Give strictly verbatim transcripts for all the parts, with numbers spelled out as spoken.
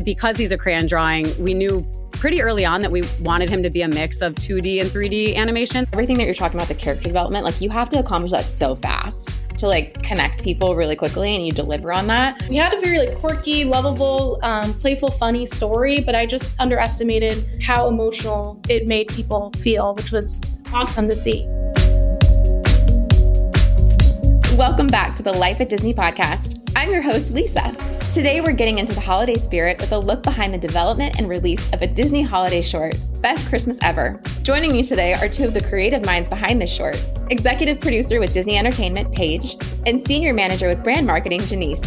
because he's a crayon drawing, we knew pretty early on that we wanted him to be a mix of two D and three D animation. Everything that you're talking about, the character development, like you have to accomplish that so fast to like connect people really quickly, and you deliver on that. We had a very like quirky, lovable, um, playful, funny story, but I just underestimated how emotional it made people feel, which was awesome to see. Welcome back to the Life at Disney podcast. I'm your host, Lisa. Today, we're getting into the holiday spirit with a look behind the development and release of a Disney holiday short, Best Christmas Ever. Joining me today are two of the creative minds behind this short, executive producer with Disney Entertainment, Paige, and senior manager with brand marketing, Janice.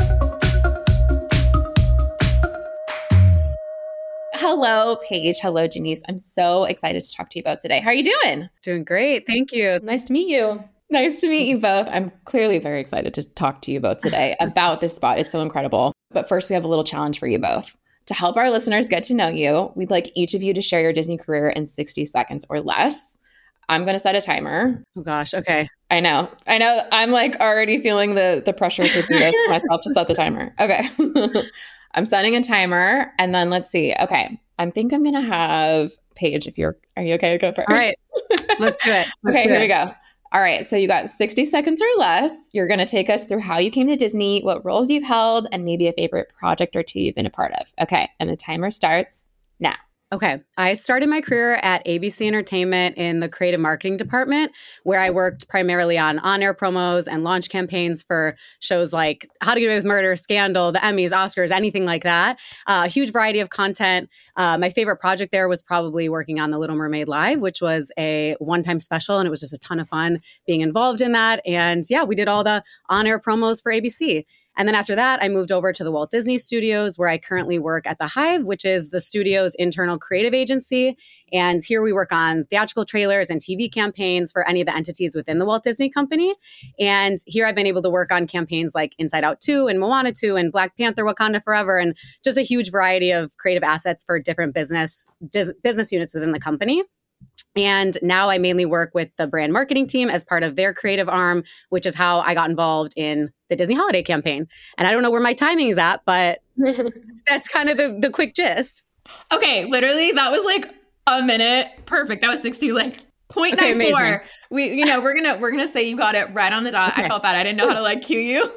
Hello, Paige. Hello, Janice. I'm so excited to talk to you both today. How are you doing? Doing great. Thank you. Nice to meet you. Nice to meet you both. I'm clearly very excited to talk to you both today about this spot. It's so incredible. But first, we have a little challenge for you both. To help our listeners get to know you, we'd like each of you to share your Disney career in sixty seconds or less. I'm going to set a timer. Oh gosh. Okay. I know. I know. I'm like already feeling the, the pressure to do this myself to set the timer. Okay. I'm setting a timer, and then let's see. Okay. I think I'm going to have Paige, if you're, are you okay to go first? All right. Let's do it. Let's okay. do Here it. we go. All right. So you got sixty seconds or less. You're going to take us through how you came to Disney, what roles you've held, and maybe a favorite project or two you've been a part of. Okay. And the timer starts now. Okay. I started my career at A B C Entertainment in the creative marketing department, where I worked primarily on on-air promos and launch campaigns for shows like How to Get Away with Murder, Scandal, the Emmys, Oscars, anything like that. Uh, a huge variety of content. Uh, my favorite project there was probably working on The Little Mermaid Live, which was a one-time special, and it was just a ton of fun being involved in that. And yeah, we did all the on-air promos for A B C. And then after that, I moved over to the Walt Disney Studios, where I currently work at the Hive, which is the studio's internal creative agency. And here we work on theatrical trailers and T V campaigns for any of the entities within the Walt Disney Company. And here I've been able to work on campaigns like Inside Out two and Moana two and Black Panther Wakanda Forever, and just a huge variety of creative assets for different business dis- business units within the company. And now I mainly work with the brand marketing team as part of their creative arm, which is how I got involved in the Disney holiday campaign. And I don't know where my timing is at, but that's kind of the, the quick gist. Okay. Literally, that was like a minute. Perfect. That was sixty, like point Okay, nine four. amazing. We, you know, we're going to, we're going to say you got it right on the dot. Okay. I felt bad. I didn't know how to like cue you,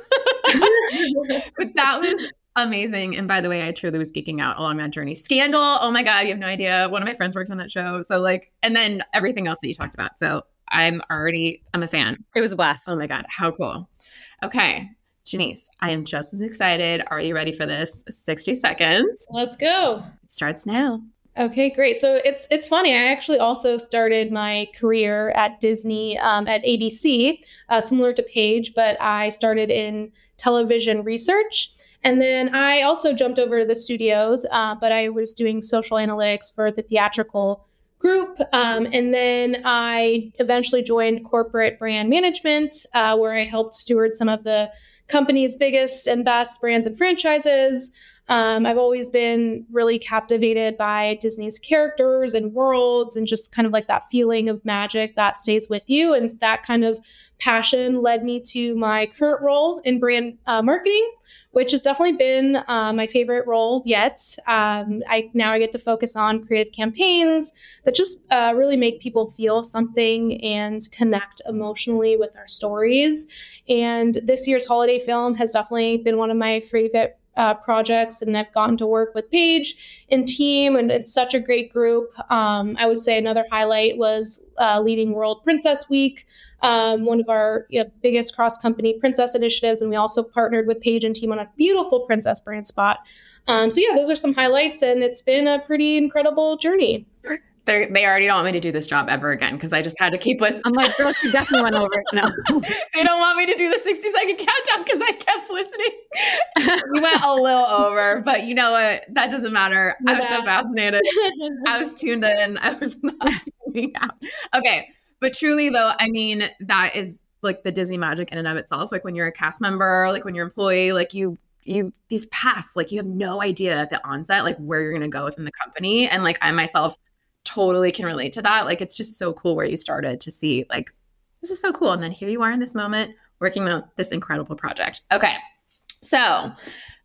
but that was amazing. And by the way, I truly was geeking out along that journey. Scandal. Oh my God. You have no idea. One of my friends worked on that show. So like, and then everything else that you talked about. So I'm already, I'm a fan. It was a blast. Oh my God. How cool. Okay. Janice, I am just as excited. Are you ready for this? sixty seconds. Let's go. It starts now. Okay, great. So it's it's funny. I actually also started my career at Disney um, at A B C, uh, similar to Paige, but I started in television research. And then I also jumped over to the studios, uh, but I was doing social analytics for the theatrical group. Um, and then I eventually joined corporate brand management, uh, where I helped steward some of the company's biggest and best brands and franchises. Um, I've always been really captivated by Disney's characters and worlds, and just kind of like that feeling of magic that stays with you. And that kind of passion led me to my current role in brand uh, marketing, which has definitely been uh, my favorite role yet. Um, I now I get to focus on creative campaigns that just uh, really make people feel something and connect emotionally with our stories. And this year's holiday film has definitely been one of my favorite uh, projects, and I've gotten to work with Paige and team, and it's such a great group. Um, I would say another highlight was uh, leading World Princess Week, Um, one of our you know, biggest cross-company princess initiatives. And we also partnered with Paige and team on a beautiful princess brand spot. Um, so yeah, those are some highlights, and it's been a pretty incredible journey. They're, they already don't want me to do this job ever again, because I just had to keep listening. I'm like, girl, she definitely went over it. No. They don't want me to do the sixty second countdown because I kept listening. We went a little over, but you know what? That doesn't matter. I was so fascinated. I was tuned in. I was not tuning out. Okay. But truly, though, I mean, that is like the Disney magic in and of itself. Like when you're a cast member, like when you're an employee, like you, you, these paths, like you have no idea at the onset, like where you're going to go within the company. And like I myself totally can relate to that. Like it's just so cool where you started to see like, this is so cool. And then here you are in this moment working on this incredible project. Okay. So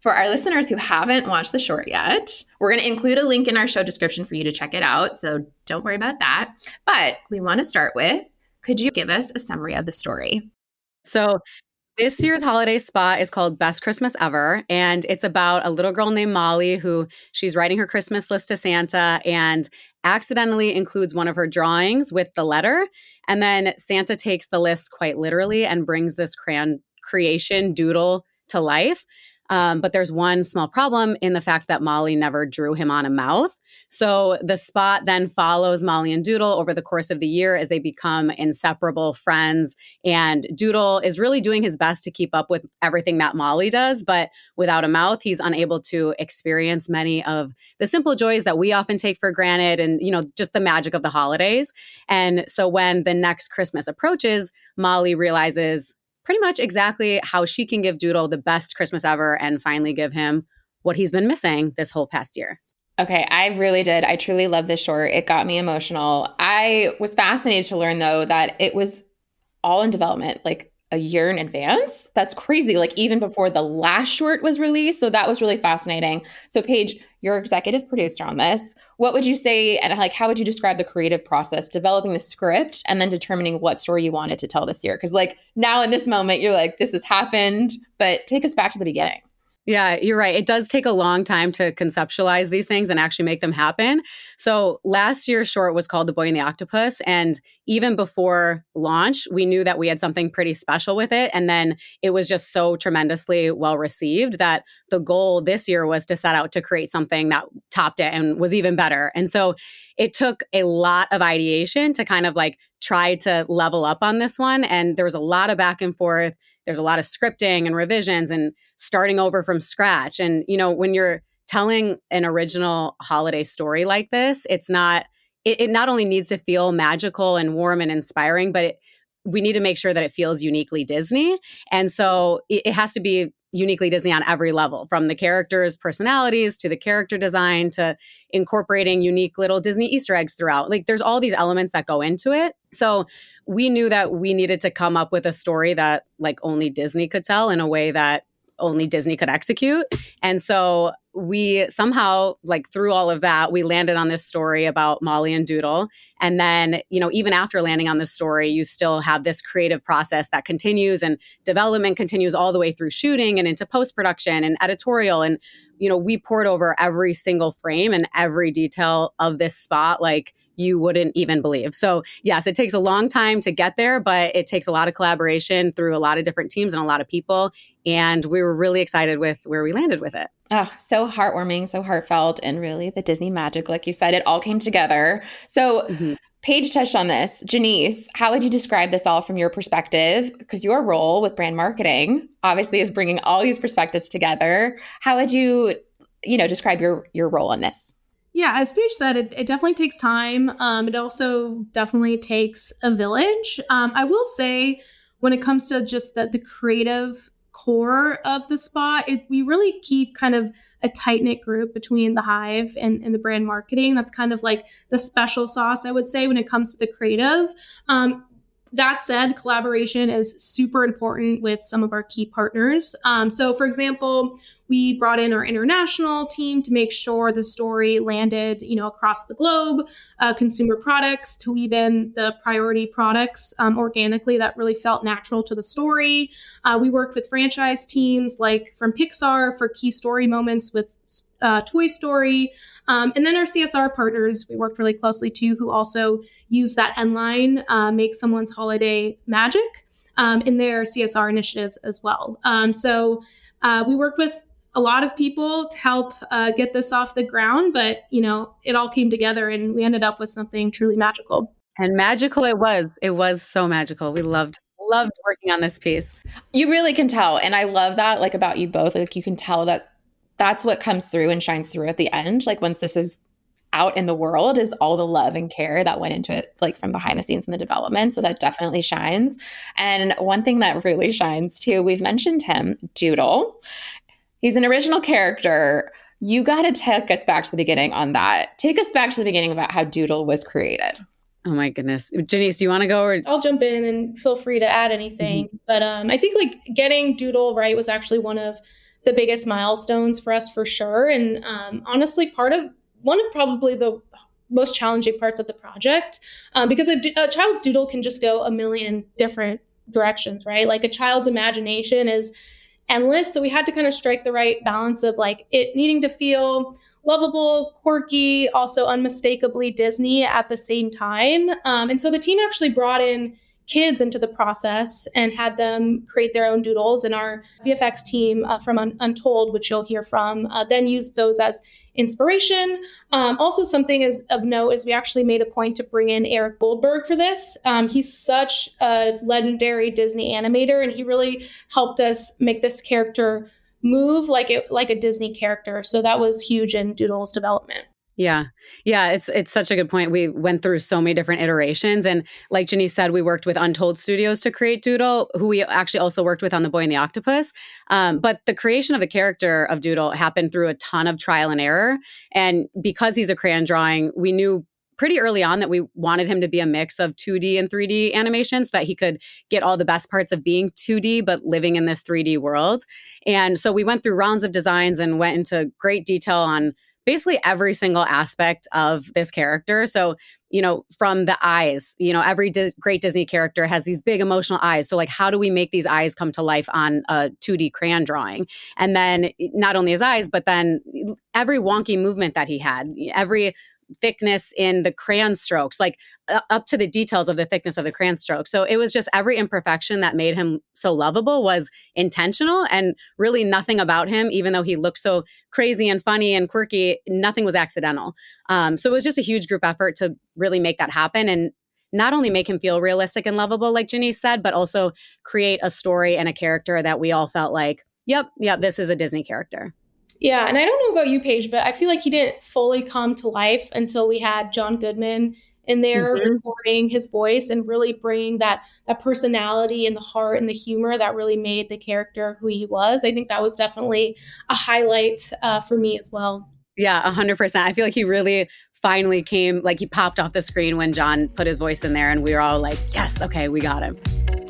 For our listeners who haven't watched the short yet, we're going to include a link in our show description for you to check it out. So don't worry about that. But we want to start with, could you give us a summary of the story? So this year's holiday spot is called Best Christmas Ever. And it's about a little girl named Molly who she's writing her Christmas list to Santa and accidentally includes one of her drawings with the letter. And then Santa takes the list quite literally and brings this crayon creation doodle to life. Um, but there's one small problem in the fact that Molly never drew him on a mouth. So the spot then follows Molly and Doodle over the course of the year as they become inseparable friends. And Doodle is really doing his best to keep up with everything that Molly does, but without a mouth, he's unable to experience many of the simple joys that we often take for granted and, you know, just the magic of the holidays. And so when the next Christmas approaches, Molly realizes pretty much exactly how she can give Doodle the best Christmas ever and finally give him what he's been missing this whole past year. Okay, I really did. I truly love this short. It got me emotional. I was fascinated to learn, though, that it was all in development, like a year in advance. That's crazy, like even before the last short was released. So that was really fascinating. So Paige, you're executive producer on this. What would you say, and like, how would you describe the creative process, developing the script and then determining what story you wanted to tell this year? Because like now in this moment, you're like, this has happened, but take us back to the beginning. Yeah, you're right. It does take a long time to conceptualize these things and actually make them happen. So last year's short was called The Boy and the Octopus. And even before launch, we knew that we had something pretty special with it. And then it was just so tremendously well received that the goal this year was to set out to create something that topped it and was even better. And so it took a lot of ideation to kind of like try to level up on this one. And there was a lot of back and forth. There's a lot of scripting and revisions and starting over from scratch. And, you know, when you're telling an original holiday story like this, it's not, it, it not only needs to feel magical and warm and inspiring, but it, we need to make sure that it feels uniquely Disney. And so it, it has to be uniquely Disney on every level, from the characters' personalities to the character design to incorporating unique little Disney Easter eggs throughout. Like there's all these elements that go into it. So we knew that we needed to come up with a story that like only Disney could tell in a way that only Disney could execute. And so we somehow, like through all of that, we landed on this story about Molly and Doodle. And then, you know, even after landing on this story, you still have this creative process that continues and development continues all the way through shooting and into post-production and editorial. And, you know, we poured over every single frame and every detail of this spot like you wouldn't even believe. So yes, it takes a long time to get there, but it takes a lot of collaboration through a lot of different teams and a lot of people. And we were really excited with where we landed with it. Oh, so heartwarming, so heartfelt, and really the Disney magic, like you said, it all came together. So mm-hmm. Paige touched on this. Janice, how would you describe this all from your perspective? Because your role with brand marketing obviously is bringing all these perspectives together. How would you, you know, describe your your role in this? Yeah, as Paige said, it, it definitely takes time. Um, it also definitely takes a village. Um, I will say when it comes to just the, the creative core of the spot, it, we really keep kind of a tight-knit group between the Hive and, and the brand marketing. That's kind of like the special sauce, I would say, when it comes to the creative. Um, that said, collaboration is super important with some of our key partners. Um, so, for example, we brought in our international team to make sure the story landed, you know, across the globe, uh, consumer products to weave in the priority products um, organically that really felt natural to the story. Uh, we worked with franchise teams like from Pixar for key story moments with uh, Toy Story. Um, and then our C S R partners, we worked really closely too, who also use that end line, uh, make someone's holiday magic um, in their C S R initiatives as well. Um, so uh, we worked with a lot of people to help uh, get this off the ground, but you know, it all came together and we ended up with something truly magical. And magical it was. It was so magical. We loved loved working on this piece. You really can tell, and I love that, like about you both. Like you can tell that that's what comes through and shines through at the end. Like once this is out in the world, is all the love and care that went into it, like from behind the scenes in the development. So that definitely shines. And one thing that really shines too, we've mentioned him, Doodle. He's an original character. You got to take us back to the beginning on that. Take us back to the beginning about how Doodle was created. Oh my goodness. Janice, do you want to go? Or? I'll jump in and feel free to add anything. Mm-hmm. But um, I think like getting Doodle right was actually one of the biggest milestones for us for sure. And um, honestly, part of one of probably the most challenging parts of the project, um, because a, a child's doodle can just go a million different directions, right? Like a child's imagination is endless. So we had to kind of strike the right balance of like it needing to feel lovable, quirky, also unmistakably Disney at the same time. Um, and so the team actually brought in kids into the process and had them create their own doodles. And our V F X team uh, from Un- Untold, which you'll hear from, uh, then used those as inspiration. Um, also, something is of note is we actually made a point to bring in Eric Goldberg for this. Um, he's such a legendary Disney animator, and he really helped us make this character move like it like a Disney character. So that was huge in Doodle's development. Yeah. Yeah. It's it's such a good point. We went through so many different iterations. And like Janice said, we worked with Untold Studios to create Doodle, who we actually also worked with on The Boy and the Octopus. Um, but the creation of the character of Doodle happened through a ton of trial and error. And because he's a crayon drawing, we knew pretty early on that we wanted him to be a mix of two D and three D animation so that he could get all the best parts of being two D, but living in this three D world. And so we went through rounds of designs and went into great detail on basically every single aspect of this character. So, you know, from the eyes, you know, every Dis- great Disney character has these big emotional eyes. So like, how do we make these eyes come to life on a two D crayon drawing? And then not only his eyes, but then every wonky movement that he had, every thickness in the crayon strokes, like uh, up to the details of the thickness of the crayon stroke. So it was just every imperfection that made him so lovable was intentional, and really nothing about him, even though he looked so crazy and funny and quirky, nothing was accidental. Um, so it was just a huge group effort to really make that happen and not only make him feel realistic and lovable, like Janice said, but also create a story and a character that we all felt like, yep, yep, this is a Disney character. Yeah, and I don't know about you, Paige, but I feel like he didn't fully come to life until we had John Goodman in there mm-hmm. recording his voice and really bringing that that personality and the heart and the humor that really made the character who he was. I think that was definitely a highlight uh, for me as well. Yeah, one hundred percent. I feel like he really finally came, like he popped off the screen when John put his voice in there, and we were all like, yes, okay, we got him.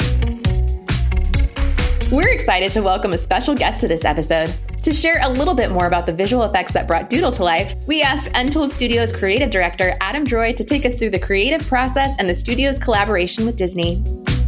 We're excited to welcome a special guest to this episode. To share a little bit more about the visual effects that brought Doodle to life, we asked Untold Studios creative director Adam Droy to take us through the creative process and the studio's collaboration with Disney.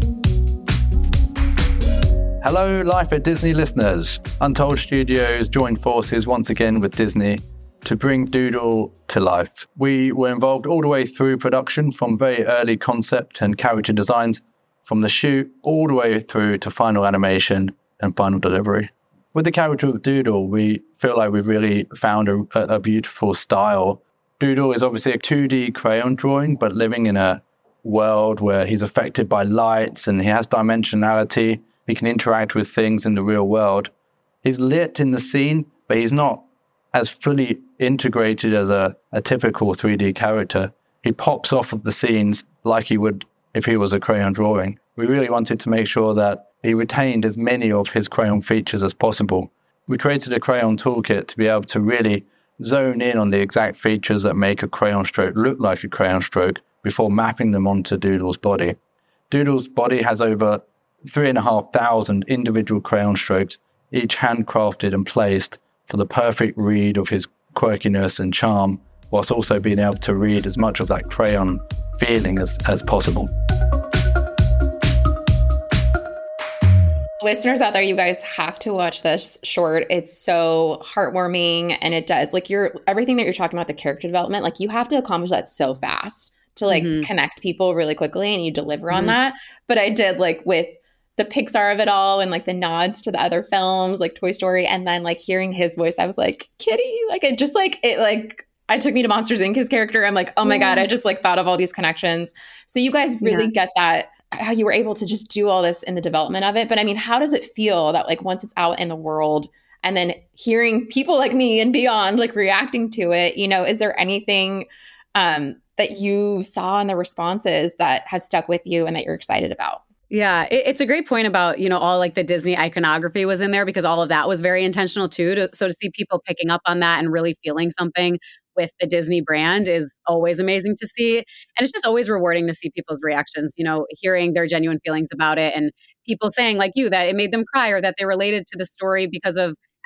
Hello, Life at Disney listeners. Untold Studios joined forces once again with Disney to bring Doodle to life. We were involved all the way through production, from very early concept and character designs, from the shoot all the way through to final animation and final delivery. With the character of Doodle, we feel like we've really found a, a beautiful style. Doodle is obviously a two D crayon drawing, but living in a world where he's affected by lights and he has dimensionality. He can interact with things in the real world. He's lit in the scene, but he's not as fully integrated as a, a typical three D character. He pops off of the scenes like he would if he was a crayon drawing. We really wanted to make sure that he retained as many of his crayon features as possible. We created a crayon toolkit to be able to really zone in on the exact features that make a crayon stroke look like a crayon stroke before mapping them onto Doodle's body. Doodle's body has over three and a half thousand individual crayon strokes, each handcrafted and placed for the perfect read of his quirkiness and charm, whilst also being able to read as much of that crayon feeling as, as possible. Listeners out there, you guys have to watch this short. It's so heartwarming, and it does like you're everything that you're talking about, the character development, like you have to accomplish that so fast to like mm-hmm. connect people really quickly, and you deliver on mm-hmm. that. But I did like with the Pixar of it all and like the nods to the other films like Toy Story, and then like hearing his voice, I was like, Kitty, like it just like it like I took me to Monsters, Incorporated, his character. I'm like, oh my yeah. God, I just like thought of all these connections. So you guys really yeah. get that, how you were able to just do all this in the development of it. But I mean, how does it feel that like once it's out in the world and then hearing people like me and beyond like reacting to it, you know, is there anything um, that you saw in the responses that have stuck with you and that you're excited about? Yeah, it, it's a great point about, you know, all like the Disney iconography was in there because all of that was very intentional too. To, so to see people picking up on that and really feeling something with the Disney brand is always amazing to see. And it's just always rewarding to see people's reactions, you know, hearing their genuine feelings about it and people saying like you that it made them cry or that they related to the story because of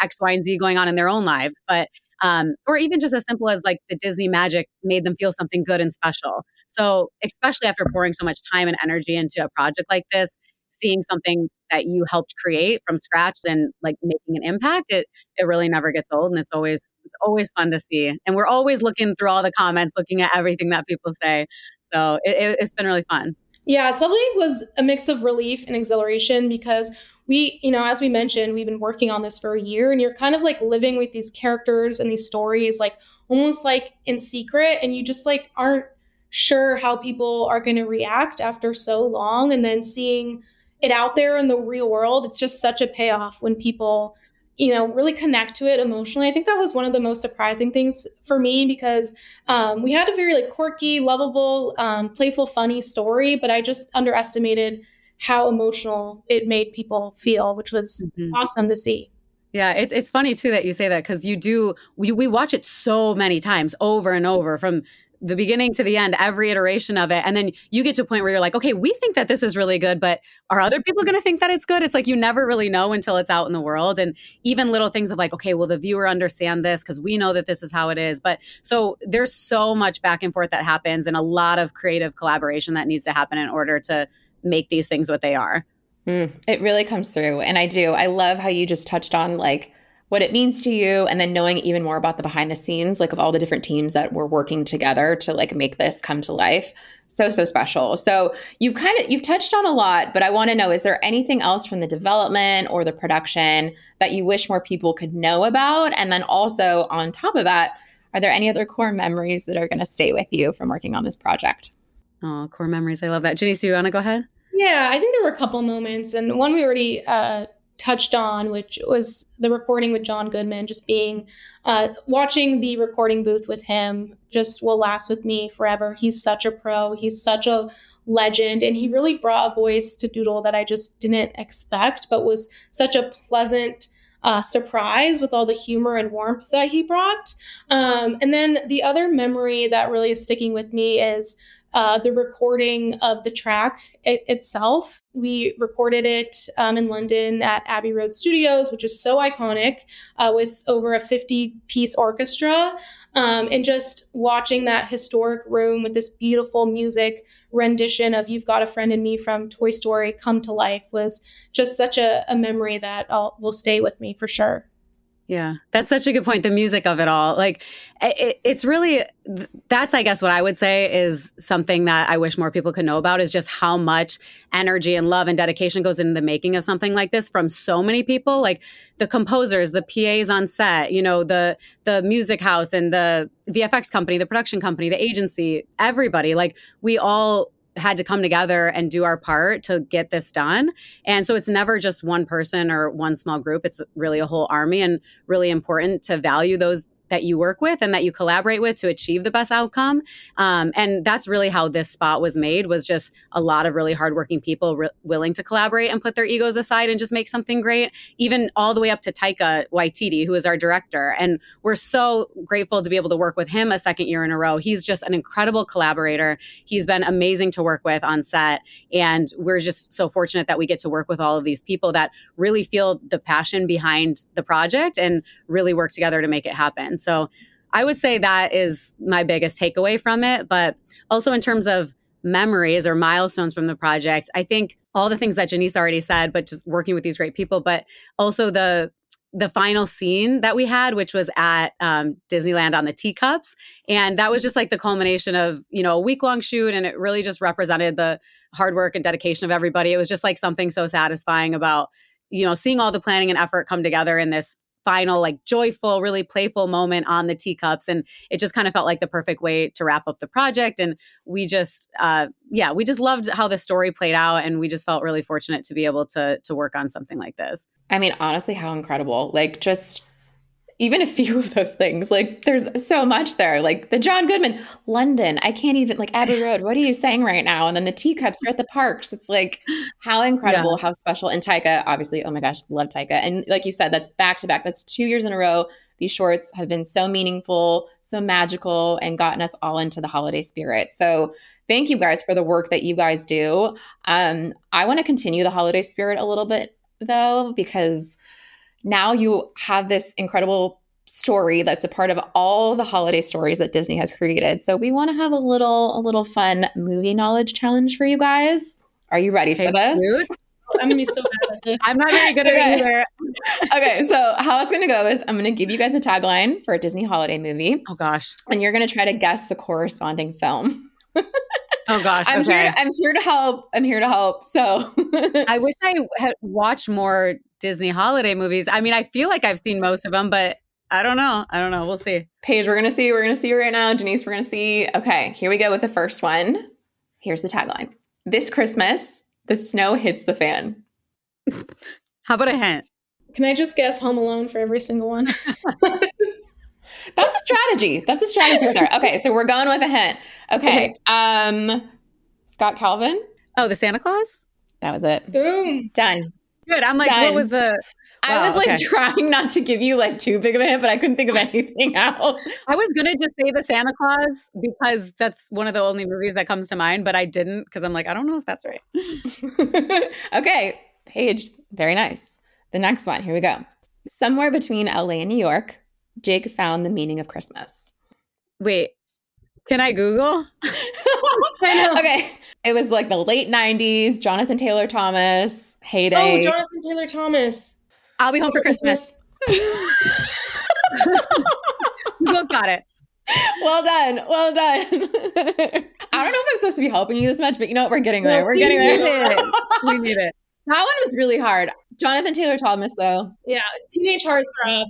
X, Y, and Z going on in their own lives. But um, or even just as simple as like the Disney magic made them feel something good and special. So especially after pouring so much time and energy into a project like this, seeing something that you helped create from scratch and like making an impact, it it really never gets old, and it's always it's always fun to see. And we're always looking through all the comments, looking at everything that people say. So it, it, it's been really fun. Yeah, it definitely was a mix of relief and exhilaration because we, you know, as we mentioned, we've been working on this for a year, and you're kind of like living with these characters and these stories, like almost like in secret, and you just like aren't sure how people are going to react after so long. And then seeing it out there in the real world, it's just such a payoff when people, you know, really connect to it emotionally. I think that was one of the most surprising things for me because um, we had a very like quirky, lovable, um, playful, funny story, but I just underestimated how emotional it made people feel, which was mm-hmm. awesome to see. Yeah, it, it's funny too that you say that because you do, we, we watch it so many times over and over from the beginning to the end, every iteration of it. And then you get to a point where you're like, okay, we think that this is really good, but are other people going to think that it's good? It's like, you never really know until it's out in the world. And even little things of like, okay, will the viewer understand this? Because we know that this is how it is. But so there's so much back and forth that happens and a lot of creative collaboration that needs to happen in order to make these things what they are. Mm, it really comes through. And I do. I love how you just touched on like what it means to you and then knowing even more about the behind the scenes, like of all the different teams that were working together to like make this come to life. So, so special. So you've kind of, you've touched on a lot, but I want to know, is there anything else from the development or the production that you wish more people could know about? And then also on top of that, are there any other core memories that are going to stay with you from working on this project? Oh, core memories. I love that. Janice, do you want to go ahead? Yeah, I think there were a couple moments, and one we already uh, touched on, which was the recording with John Goodman, just being, uh, watching the recording booth with him just will last with me forever. He's such a pro. He's such a legend, and he really brought a voice to Doodle that I just didn't expect, but was such a pleasant uh, surprise with all the humor and warmth that he brought. Um, and then the other memory that really is sticking with me is Uh, the recording of the track it, itself. We recorded it um, in London at Abbey Road Studios, which is so iconic, uh, with over a fifty-piece orchestra. Um, and just watching that historic room with this beautiful music rendition of You've Got a Friend in Me from Toy Story come to life was just such a, a memory that I'll, will stay with me for sure. Yeah, that's such a good point. The music of it all, like it, it's really, that's, I guess what I would say is something that I wish more people could know about is just how much energy and love and dedication goes into the making of something like this from so many people, like the composers, the P As on set, you know, the, the music house and the V F X company, the production company, the agency, everybody, like we all had to come together and do our part to get this done. And so it's never just one person or one small group. It's really a whole army, and really important to value those that you work with and that you collaborate with to achieve the best outcome. Um, and that's really how this spot was made, was just a lot of really hardworking people re- willing to collaborate and put their egos aside and just make something great, even all the way up to Taika Waititi, who is our director. And we're so grateful to be able to work with him a second year in a row. He's just an incredible collaborator. He's been amazing to work with on set. And we're just so fortunate that we get to work with all of these people that really feel the passion behind the project and really work together to make it happen. So I would say that is my biggest takeaway from it. But also in terms of memories or milestones from the project, I think all the things that Janice already said, but just working with these great people, but also the the final scene that we had, which was at um, Disneyland on the teacups. And that was just like the culmination of, you know, a week long shoot. And it really just represented the hard work and dedication of everybody. It was just like something so satisfying about, you know, seeing all the planning and effort come together in this final, like joyful, really playful moment on the teacups. And it just kind of felt like the perfect way to wrap up the project. And we just, uh, yeah, we just loved how the story played out. And we just felt really fortunate to be able to, to work on something like this. I mean, honestly, how incredible. Like just even a few of those things, like there's so much there, like the John Goodman, London, I can't even, like Abbey Road, what are you saying right now? And then the teacups are at the parks. It's like, how incredible, yeah. How special. And Taika, obviously, oh my gosh, love Taika. And like you said, that's back to back. That's two years in a row. These shorts have been so meaningful, so magical, and gotten us all into the holiday spirit. So thank you guys for the work that you guys do. Um, I want to continue the holiday spirit a little bit though, because now you have this incredible story that's a part of all the holiday stories that Disney has created. So we want to have a little, a little fun movie knowledge challenge for you guys. Are you ready okay, for this? Dude. I'm gonna be so bad at this. I'm not very good at okay. it either. Okay, so how it's gonna go is I'm gonna give you guys a tagline for a Disney holiday movie. Oh gosh. And you're gonna try to guess the corresponding film. Oh gosh. I'm okay. here. I'm here to help. I'm here to help. So I wish I had watched more Disney holiday movies. I mean, I feel like I've seen most of them, but I don't know. I don't know. We'll see. Paige, we're gonna see. We're gonna see right now. Janice, we're gonna see. Okay, here we go with the first one. Here's the tagline: This Christmas, the snow hits the fan. How about a hint? Can I just guess Home Alone for every single one? That's a strategy. That's a strategy right there. Okay, so we're going with a hint. Okay. Um, Scott Calvin. Oh, the Santa Claus? That was it. Boom. Done. Good. I'm like, Done. what was the... I wow, was like okay. trying not to give you like too big of a hint, but I couldn't think of anything else. I was going to just say the Santa Claus because that's one of the only movies that comes to mind, but I didn't because I'm like, I don't know if that's right. Okay. Paige, very nice. The next one. Here we go. Somewhere between L A and New York, Jake found the meaning of Christmas. Wait, can I Google? Okay. It was like the late nineties, Jonathan Taylor Thomas, heyday. Oh, Jonathan Taylor Thomas. I'll be home for Christmas. We both got it. Well done. Well done. I don't know if I'm supposed to be helping you this much, but you know what? We're getting there. No, We're getting We there. need it. We need it. That one was really hard. Jonathan Taylor Thomas, though. Yeah, teenage heartthrob.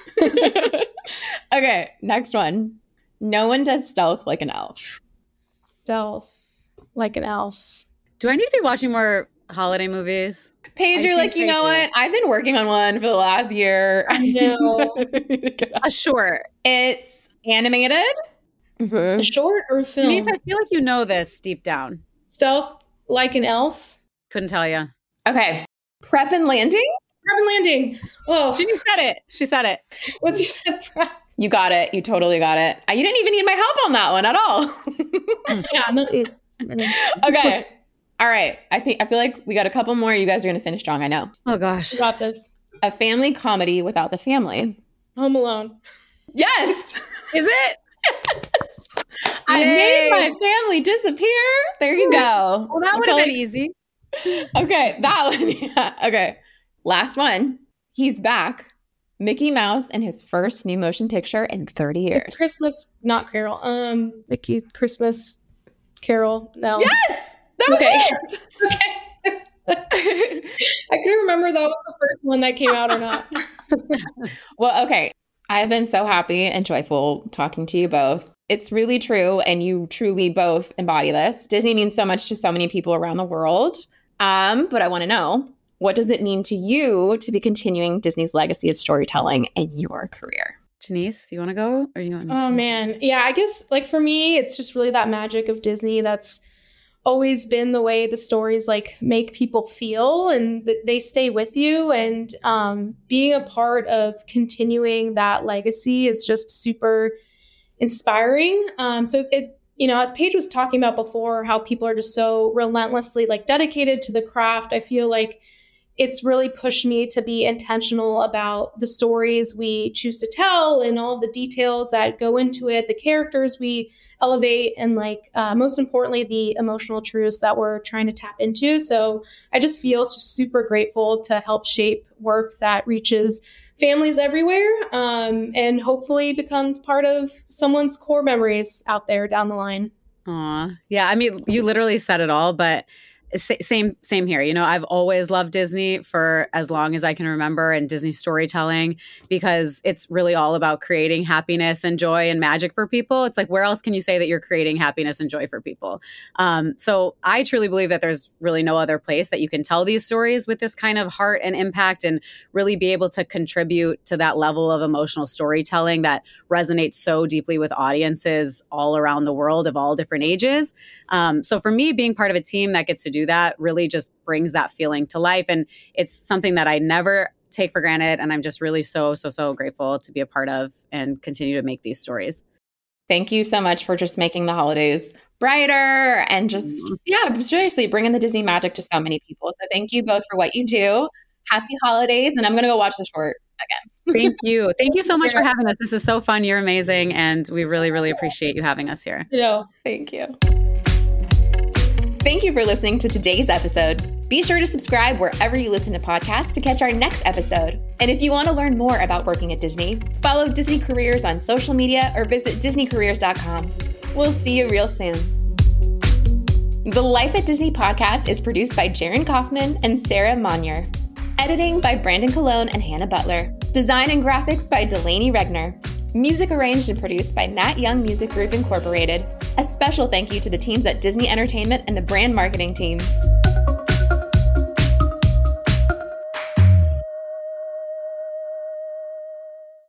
Okay, next one. No one does stealth like an elf. Stealth like an elf. Do I need to be watching more holiday movies? Paige, I you're like, think you I know do. what? I've been working on one for the last year. I know. A short. It's animated. A short or a film? Denise, I feel like you know this deep down. Stealth like an elf. Couldn't tell you. Okay. Prep and landing. Prep and landing. Oh, She said it. She said it. what's you said? Prep? You got it. You totally got it. Uh, You didn't even need my help on that one at all. Yeah. No, it, Okay. All right. I think I feel like we got a couple more. You guys are going to finish strong. I know. Oh gosh. you got this. A family comedy without the family. Home Alone. Yes. Is it? I Yay. made my family disappear. There you go. Well, that I would feel have been like- easy. Okay, that one. Yeah. Okay. Last one. He's back. Mickey Mouse in his first new motion picture in thirty years. Christmas, not Carol. Um, Mickey Christmas Carol. No. Yes! That was Okay. it! Okay. I couldn't remember that was the first one that came out or not. Well, okay. I've been so happy and joyful talking to you both. It's really true, and you truly both embody this. Disney means so much to so many people around the world. Um, but I want to know, what does it mean to you to be continuing Disney's legacy of storytelling in your career? Janice, you want to go or you want me to? Oh man. Yeah, I guess like for me, it's just really that magic of Disney that's always been the way the stories like make people feel and th- they stay with you. And um, being a part of continuing that legacy is just super inspiring. Um, so it, you know, as Paige was talking about before, how people are just so relentlessly like dedicated to the craft, I feel like it's really pushed me to be intentional about the stories we choose to tell and all of the details that go into it, the characters we elevate, and like uh, most importantly, the emotional truths that we're trying to tap into. So I just feel just super grateful to help shape work that reaches families everywhere um, and hopefully becomes part of someone's core memories out there down the line. Aw. Yeah, I mean, you literally said it all, but sa- same same here. You know, I've always loved Disney for as long as I can remember, and Disney storytelling, because it's really all about creating happiness and joy and magic for people. It's like, where else can you say that you're creating happiness and joy for people? Um, so I truly believe that there's really no other place that you can tell these stories with this kind of heart and impact and really be able to contribute to that level of emotional storytelling that resonates so deeply with audiences all around the world of all different ages. Um, so for me, being part of a team that gets to do that really just brings that feeling to life. And it's something that I never take for granted. And I'm just really so, so, so grateful to be a part of and continue to make these stories. Thank you so much for just making the holidays brighter and just, yeah, seriously bringing the Disney magic to so many people. So thank you both for what you do. Happy holidays. And I'm going to go watch the short again. Thank you. Thank you so much for having us. This is so fun. You're amazing. And we really, really appreciate you having us here. You know, thank you. Thank you for listening to today's episode. Be sure to subscribe wherever you listen to podcasts to catch our next episode. And if you want to learn more about working at Disney, follow Disney Careers on social media or visit disney careers dot com. We'll see you real soon. The Life at Disney podcast is produced by Jaron Kaufman and Sarah Monyer. Editing by Brandon Colon and Hannah Butler. Design and graphics by Delaney Regner. Music arranged and produced by Nat Young Music Group Incorporated. A special thank you to the teams at Disney Entertainment and the brand marketing team.